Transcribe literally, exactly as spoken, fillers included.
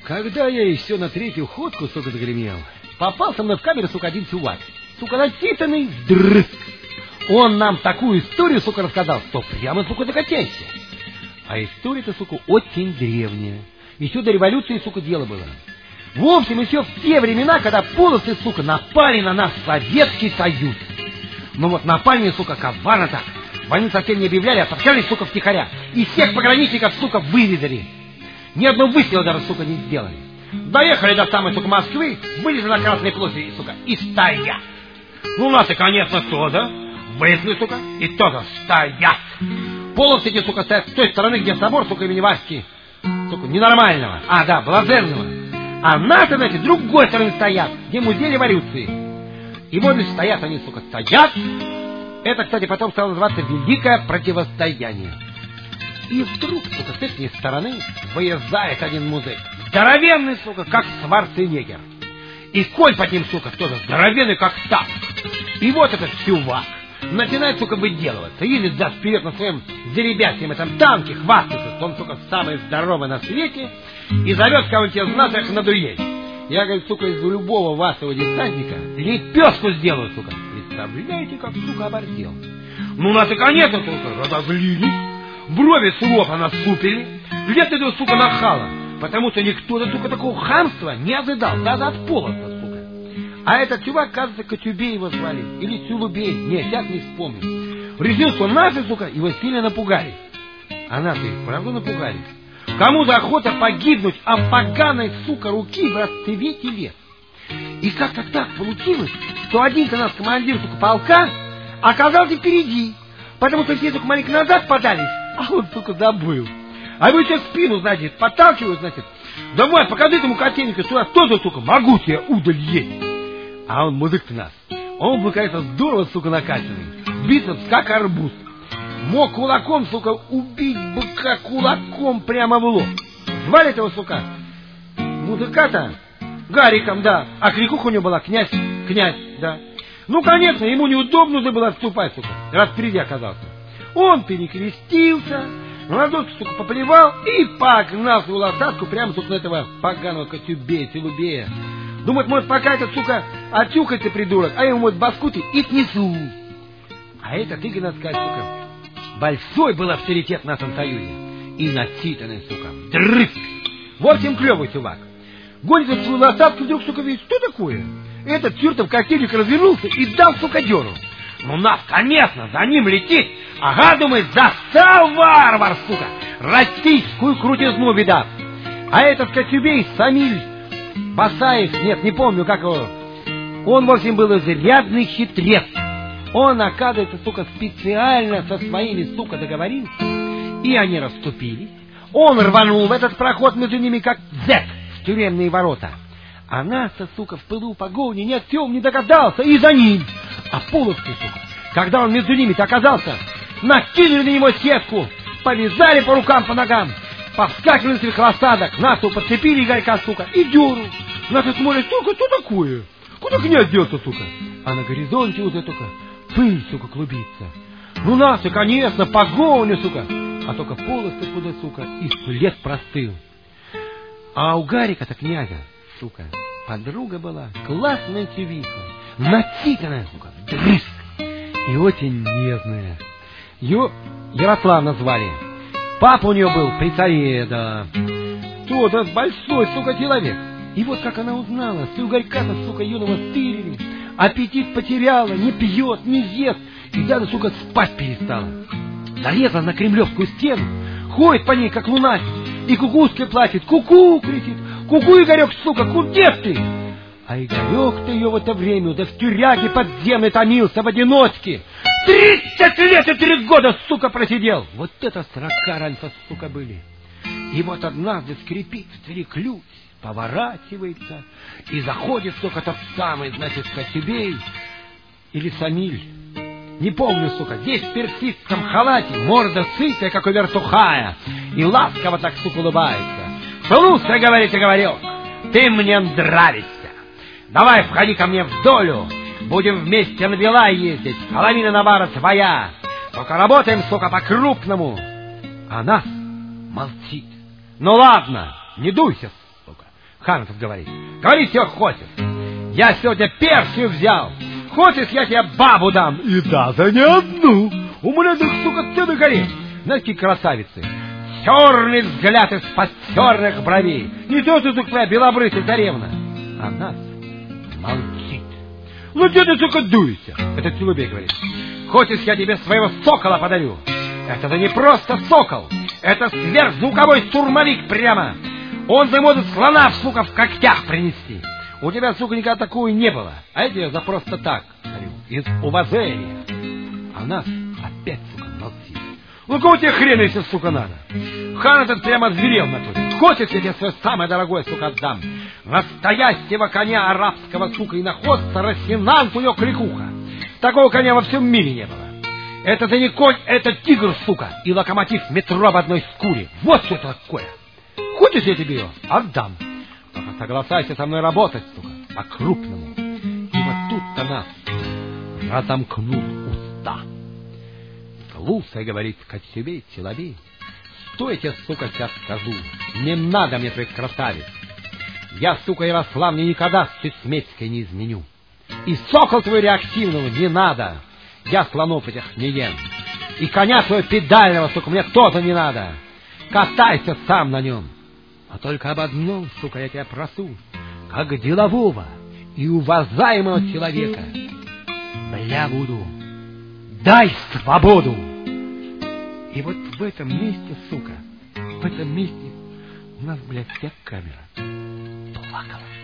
Когда я еще на третью ходку, сука, загремел, попался мне в камеру, сука, один чувак. Сука, начитанный дрыск. Он нам такую историю, сука, рассказал, что прямо, сука, закатяйся. А история-то, сука, очень древняя. Еще до революции, сука, дело было. В общем, еще в те времена, когда полосы, сука, напали на наш Советский Союз. Ну вот напали мне, сука, коварно так. Войну совсем не объявляли, а торчались, сука, втихаря. И всех пограничников, сука, вывезли. Ни одного выстрела даже, сука, не сделали. Доехали до самой, сука, Москвы, вылезли на Красной площади, сука, и стоят. Ну, у нас и, конечно, тоже. Вылезли, сука, и тоже стоят. Полосы эти, сука, стоят с той стороны, где собор, сука, имени Васьки, сука, ненормального. А, да, блаженного. А наши, значит, с другой стороны стоят, где музей революции. И вот, значит, стоят они, сука, стоят. Это, кстати, потом стало называться Великое противостояние. И вдруг, сука, с этой стороны выезжает один музык. Здоровенный, сука, как Шварценеггер. И конь под ним, сука, тоже здоровенный, как танк. И вот этот чувак начинает, сука, выделываться. Едет за вперед на своем заребятском этом танке, хвастается, что он, сука, самый здоровый на свете, и зовет кого-нибудь из нас на дуэль. Я, говорю, сука, из любого вашего десантника лепешку сделаю, сука. Представляете, как, сука, оборзел. Ну, нас и конечно, сука, разозлились. Брови с лоба насупили. Лет иду, сука, нахала. Потому что никто, сука, такого хамства не ожидал. Даже от полоса, сука. А этот чувак, кажется, Кочубей его звали. Или Тюлубей. Не, сейчас не вспомню. Решил, что наши, сука, его сильно напугали. А наши их правда напугали. Кому за охота погибнуть от поганой, сука, руки в расцвете лет. И как-то так получилось, что один-то наш командир, сука, полка оказался впереди. Потому что все, сука, маленько назад подались, а он, сука, забыл. А вы сейчас спину, значит, подталкивают, значит. Давай, покажи этому котельнику, что я тоже, сука, могу тебе удаль есть. А он музык-то нас. Он был, конечно, здорово, сука, накачанный. Бицепс, как арбуз. Мог кулаком, сука, убить быка кулаком прямо в лоб. Звали этого, сука, музыка-то Гариком, да. А кликуха у него была князь, князь, да. Ну, конечно, ему неудобно уже было отступать, сука, раз впереди оказался. Он перекрестился, ладошку, сука, поплевал и погнал свою лошадку прямо, сука, на этого поганого Кочубея, Тюлубея. Думает, может, пока этот, сука, очухается, придурок, а ему, может, баскуты и снесу. А этот, Игорь, надо сказать, сука, большой был авторитет в нашем союзе. И начитанный, сука, дрыск. В общем, клевый чувак. Гонит свою лошадку, вдруг, сука, видит, что такое? Этот чертов котельник развернулся и дал, сука, дёру. Ну, нас, конечно, за ним летит. Ага, думает, застал варвар, сука. Российскую крутизну, видав. А этот Кочубей, Самиль, Басаев, нет, не помню, как его. Он, в общем, был изрядный хитрец. Он, оказывается, сука, специально со своими, сука, договорился. И они расступились. Он рванул в этот проход между ними, как зэк в тюремные ворота. А нас-то, сука, в пылу погони ни о чем не догадался, и за ним. А полосы, сука, когда он между ними-то оказался, накинули на него сетку, повязали по рукам, по ногам, повскакивали на своих лошадок, нас-то подцепили Игорька, сука, и дёру. Нас-то смотрят, сука, что такое? Куда князь делся, сука? А на горизонте уже только пыль, сука, клубится. Ну, нас-то, конечно, погоня, сука. А только полосы куда, сука, и след простыл. А у Гарика-то князя, сука, подруга была классная чувиха, начитанная, сука, дрыск, и очень нежная. Ее Ярославна звали. Папа у нее был при царе, да. Тот большой, сука, человек. И вот как она узнала, что у Гарька-то, сука, юного стырили, аппетит потеряла, не пьет, не ест, и даже, сука, спать перестала. Залезла на кремлевскую стену, ходит по ней, как лунатик, и кукушкой плачет, ку-ку, кричит, ку-ку, Игорек, сука, куда ты? А Игорек-то ее в это время да в тюряге подземной томился в одиночке. Тридцать лет и три года, сука, просидел. Вот это сорока раньше, сука, были. И вот однажды скрипит в двери ключ, поворачивается, и заходит, сука, тот самый, значит, Кочубей или Самиль. Не помню, сука, здесь в персидском халате, морда сытая, как у вертухая, и ласково так, сука, улыбается. Слушай, говорит Игорек, ты мне нравишься. Давай входи ко мне в долю, будем вместе на дела ездить, половина навара твоя. Только работаем, сука, по-крупному. А нас молчит. Ну ладно, не дуйся, сука. Ханатов говорит. Говорит тебе Хотис, я сегодня Персию взял. Хочешь, я тебе бабу дам? И да, за не одну. У меня тут, сука, ты на горе. Знаешь, какие красавицы? Черный взгляд из-под черных бровей. Не то, что твоя белобрысая царевна. А нас молчит. Ну, где ты, сука, дуешься? Это Челубей говорит. Хочешь, я тебе своего сокола подарю? Это-то не просто сокол. Это сверхзвуковой штурмовик прямо. Он заможет слона, сука, в когтях принести. У тебя, сука, никогда такого не было. А это я за просто так говорю. Из уважения. А нас опять, сука, молчит. Ну, кого тебе хрена, если, сука, надо? Хан этот прямо зверел на то. Хочешь, я тебе свое самое дорогое, сука, отдам? Настоящего коня арабского, сука, и находца, Росинант у него кликуха. Такого коня во всем мире не было. Это-то не конь, это тигр, сука, и локомотив метро в одной шкуре. Вот что это такое. Хочешь, я тебе ее отдам? Только согласайся со мной работать, сука, по-крупному. И вот тут-то нас разомкнут уста. Слушай, говорит Коцюбей, Челобей, что я тебе, сука, сейчас скажу? Не надо мне твоих красавиц. Я, сука, Ярославне никогда с Чесмецкой не изменю. И сокол твой реактивного не надо. Я слонов этих не ем. И коня твоего педального, сука, мне тоже не надо. Катайся сам на нем. А только об одном, сука, я тебя прошу, как делового и уважаемого человека. Бля буду, дай свободу. И вот в этом месте, сука, в этом месте у нас, блядь, вся камера плакала.